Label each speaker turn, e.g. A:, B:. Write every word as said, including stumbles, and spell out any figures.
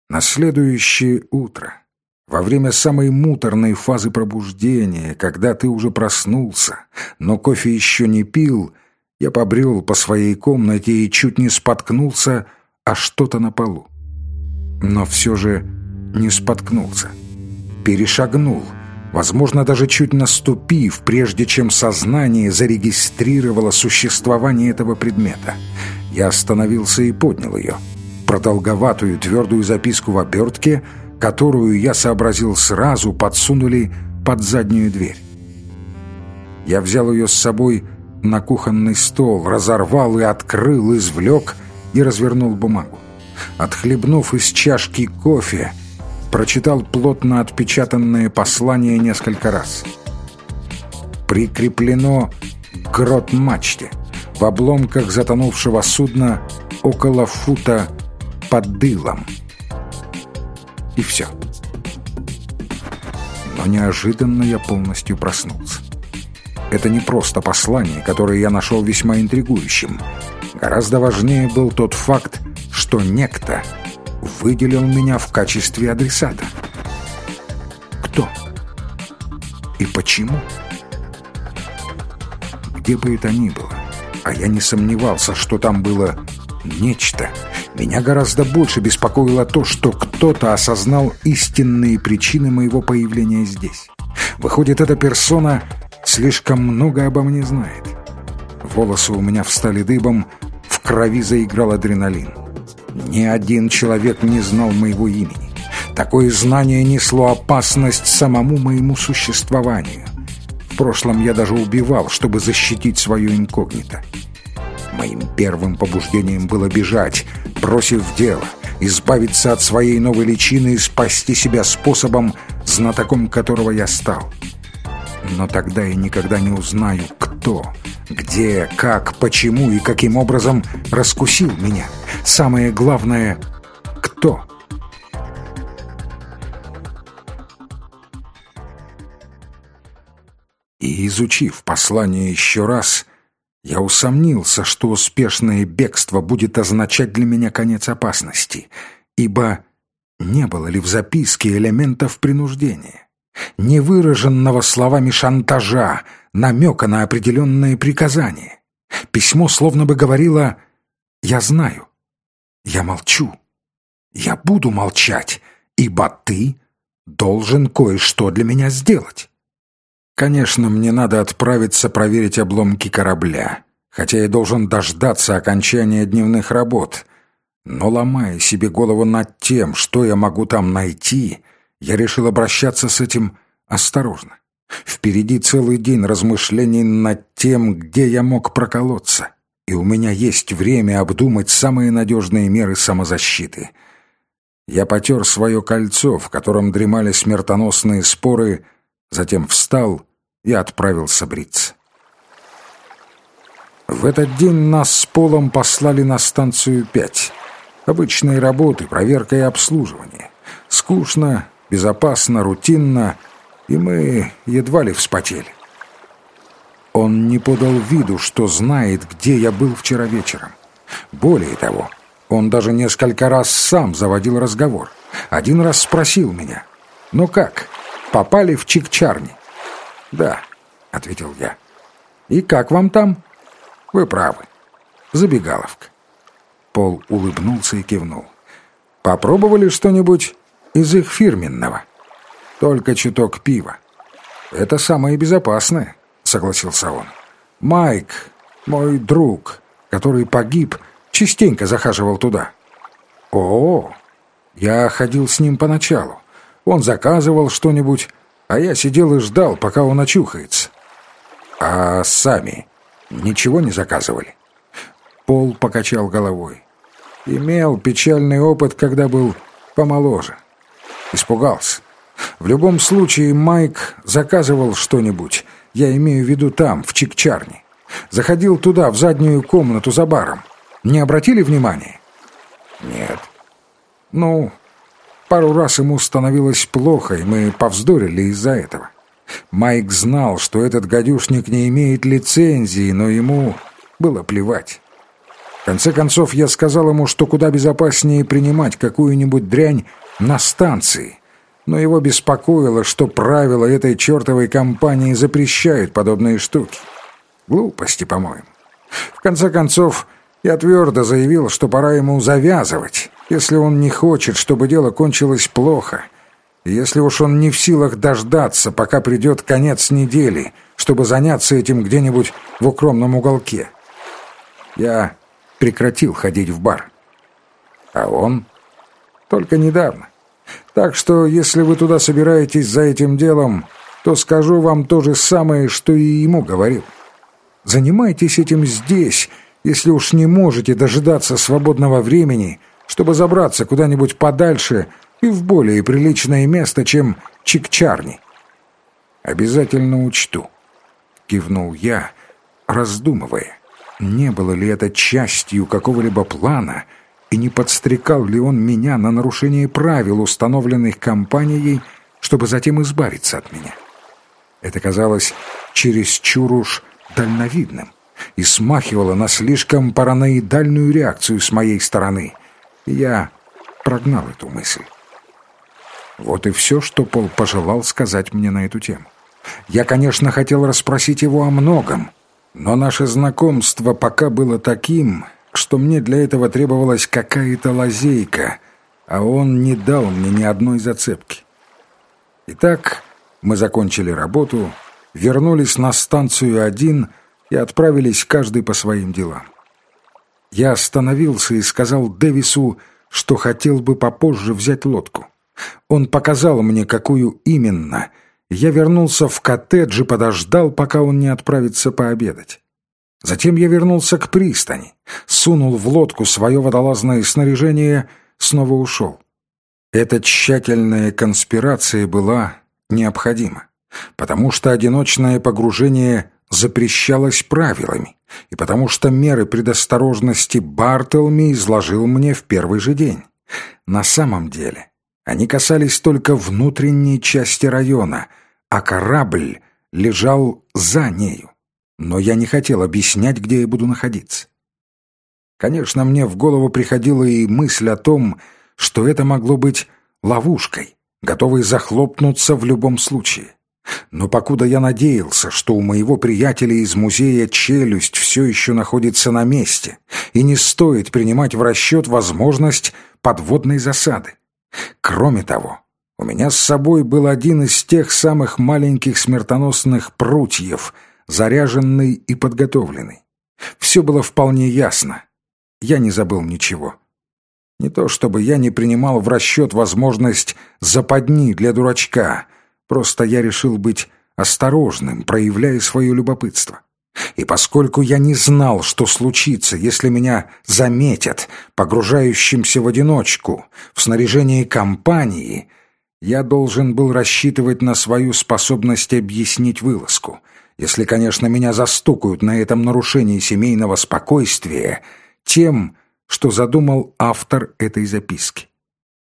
A: На следующее утро, во время самой муторной фазы пробуждения, когда ты уже проснулся, но кофе еще не пил, я побрел по своей комнате и чуть не споткнулся о что-то на полу. Но все же не споткнулся. Перешагнул, возможно, даже чуть наступив, прежде чем сознание зарегистрировало существование этого предмета. Я остановился и поднял ее. Продолговатую твердую записку в обертке, которую, я сообразил сразу, подсунули под заднюю дверь. Я взял ее с собой на кухонный стол, разорвал и открыл, извлек и развернул бумагу. Отхлебнув из чашки кофе, прочитал плотно отпечатанное послание несколько раз. Прикреплено к грот-мачте, в обломках затонувшего судна около фута под дылом. И все. Но неожиданно я полностью проснулся. Это не просто послание, которое я нашел весьма интригующим. Гораздо важнее был тот факт, что некто выделил меня в качестве адресата. Кто? И почему? Где бы это ни было, а я не сомневался, что там было нечто, меня гораздо больше беспокоило то, что кто-то осознал истинные причины моего появления здесь. Выходит, эта персона слишком много обо мне знает. Волосы у меня встали дыбом, в крови заиграл адреналин. Ни один человек не знал моего имени. Такое знание несло опасность самому моему существованию. В прошлом я даже убивал, чтобы защитить свое инкогнито. Моим первым побуждением было бежать, бросив дело, избавиться от своей новой личины и спасти себя способом, знатоком которого я стал. Но тогда я никогда не узнаю, кто, где, как, почему и каким образом раскусил меня. Самое главное — кто? И, изучив послание еще раз, я усомнился, что успешное бегство будет означать для меня конец опасности, ибо не было ли в записке элементов принуждения, невыраженного словами шантажа, намека на определенные приказания. Письмо словно бы говорило: «Я знаю, я молчу, я буду молчать, ибо ты должен кое-что для меня сделать». Конечно, мне надо отправиться проверить обломки корабля, хотя я должен дождаться окончания дневных работ. Но, ломая себе голову над тем, что я могу там найти, я решил обращаться с этим осторожно. Впереди целый день размышлений над тем, где я мог проколоться, и у меня есть время обдумать самые надежные меры самозащиты. Я потер свое кольцо, в котором дремали смертоносные споры, затем встал и отправился бриться. В этот день нас с Полом послали на станцию пять. Обычные работы, проверка и обслуживание. Скучно, безопасно, рутинно, и мы едва ли вспотели. Он не подал виду, что знает, где я был вчера вечером. Более того, он даже несколько раз сам заводил разговор. Один раз спросил меня: «Ну как, попали в Чикчарни?» «Да», — ответил я. «И как вам там?» «Вы правы. Забегаловка». Пол улыбнулся и кивнул. «Попробовали что-нибудь из их фирменного?» «Только чуток пива». «Это самое безопасное», — согласился он. «Майк, мой друг, который погиб, частенько захаживал туда». «О, я ходил с ним поначалу. Он заказывал что-нибудь, а я сидел и ждал, пока он очухается». «А сами ничего не заказывали?» Пол покачал головой. «Имел печальный опыт, когда был помоложе. Испугался. В любом случае, Майк заказывал что-нибудь, я имею в виду там, в Чикчарни. Заходил туда, в заднюю комнату за баром. Не обратили внимания?» «Нет». «Ну, пару раз ему становилось плохо, и мы повздорили из-за этого. Майк знал, что этот гадюшник не имеет лицензии, но ему было плевать. В конце концов, я сказал ему, что куда безопаснее принимать какую-нибудь дрянь, на станции, но его беспокоило, что правила этой чертовой компании запрещают подобные штуки. Глупости, по-моему. В конце концов, я твердо заявил, что пора ему завязывать, если он не хочет, чтобы дело кончилось плохо, и если уж он не в силах дождаться, пока придет конец недели, чтобы заняться этим где-нибудь в укромном уголке. Я прекратил ходить в бар. А он только недавно. Так что, если вы туда собираетесь за этим делом, то скажу вам то же самое, что и ему говорил. Занимайтесь этим здесь, если уж не можете дожидаться свободного времени, чтобы забраться куда-нибудь подальше и в более приличное место, чем Чикчарни. «Обязательно учту», — кивнул я, раздумывая, не было ли это частью какого-либо плана и не подстрекал ли он меня на нарушение правил, установленных компанией, чтобы затем избавиться от меня. Это казалось чересчур уж дальновидным и смахивало на слишком параноидальную реакцию с моей стороны, и я прогнал эту мысль. Вот и все, что Пол пожелал сказать мне на эту тему. Я, конечно, хотел расспросить его о многом, но наше знакомство пока было таким, что мне для этого требовалась какая-то лазейка, а он не дал мне ни одной зацепки. Итак, мы закончили работу, вернулись на станцию один и отправились каждый по своим делам. Я остановился и сказал Дэвису, что хотел бы попозже взять лодку. Он показал мне, какую именно. Я вернулся в коттедж и подождал, пока он не отправится пообедать. Затем я вернулся к пристани, сунул в лодку свое водолазное снаряжение, снова ушел. Эта тщательная конспирация была необходима, потому что одиночное погружение запрещалось правилами, и потому что меры предосторожности Бартелми изложил мне в первый же день. На самом деле они касались только внутренней части района, а корабль лежал за нею. Но я не хотел объяснять, где я буду находиться. Конечно, мне в голову приходила и мысль о том, что это могло быть ловушкой, готовой захлопнуться в любом случае. Но покуда я надеялся, что у моего приятеля из музея «Челюсть» все еще находится на месте, и не стоит принимать в расчет возможность подводной засады. Кроме того, у меня с собой был один из тех самых маленьких смертоносных прутьев, заряженный и подготовленный. Все было вполне ясно. Я не забыл ничего. Не то чтобы я не принимал в расчет возможность западни для дурачка, просто я решил быть осторожным, проявляя свое любопытство. И поскольку я не знал, что случится, если меня заметят погружающимся в одиночку в снаряжении компании, я должен был рассчитывать на свою способность объяснить вылазку, если, конечно, меня застукают на этом нарушении семейного спокойствия, тем, что задумал автор этой записки.